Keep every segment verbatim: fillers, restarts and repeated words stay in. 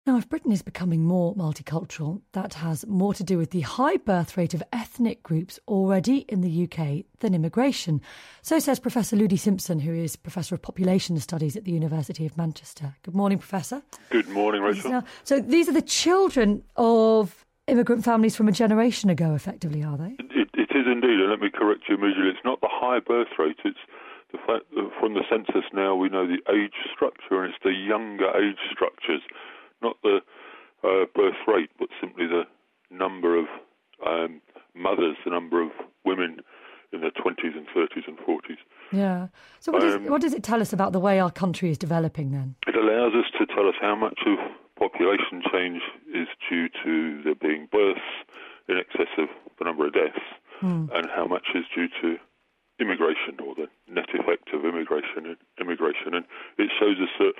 Now, if Britain is becoming more multicultural, that has more to do with the high birth rate of ethnic groups already in the U K than immigration. So says Professor Ludi Simpson, who is Professor of Population Studies at the University of Manchester. Good morning, Professor. Good morning, Rachel. Now, so these are the children of immigrant families from a generation ago, effectively, are they? It, it is indeed, and let me correct you immediately. It's not the high birth rate, it's the fact that from the census now we know the age structure, and it's the younger age structures. Not the uh, birth rate, but simply the number of um, mothers, the number of women in their twenties and thirties and forties. Yeah. So what, Um, is, what does it tell us about the way our country is developing then? It allows us to tell us how much of population change is due to there being births in excess of the number of deaths, Hmm. and how much is due to immigration, or the net effect of immigration and immigration. And it shows us that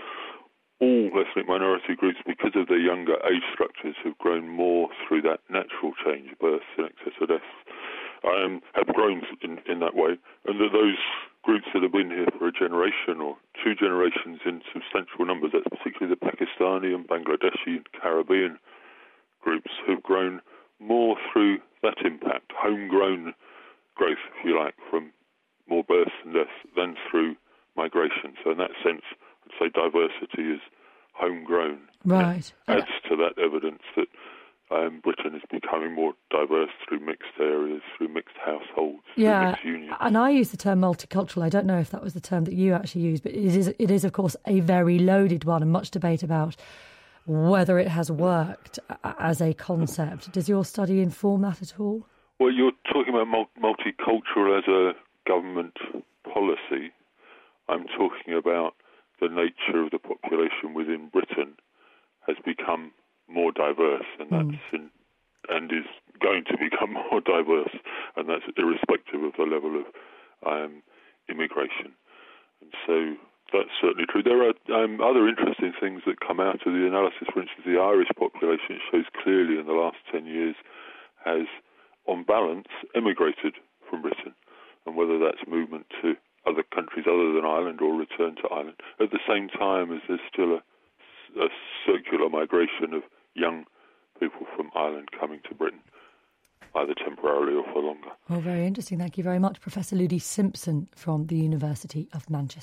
all ethnic minority groups, because of their younger age structures, have grown more through that natural change, births in excess of deaths, um, have grown in, in that way, and that those groups that have been here for a generation or two generations in substantial numbers, that's particularly the Pakistani and Bangladeshi and Caribbean groups, have grown more through that impact, homegrown growth, if you like, from more births and deaths than through migration. So in that sense, I'd say diversity is homegrown. Right. It adds to that evidence that um, Britain is becoming more diverse through mixed areas, through mixed households, Yeah, through mixed unions. And I use the term multicultural. I don't know if that was the term that you actually used, but it is, it is, of course, a very loaded one, and much debate about whether it has worked as a concept. Does your study inform that at all? Well, you're talking about multicultural as a government policy. I'm talking about the nature of the population within Britain has become more diverse, and that's Mm. in, and is going to become more diverse, and that's irrespective of the level of um, immigration. And so that's certainly true. There are um, other interesting things that come out of the analysis. For instance, the Irish population shows clearly in the last ten years has, on balance, emigrated from Britain, and whether that's movement to other countries other than Ireland or return to Ireland, at the same time as there's still a, a circular migration of young people from Ireland coming to Britain, either temporarily or for longer. Well, very interesting. Thank you very much, Professor Ludi Simpson from the University of Manchester.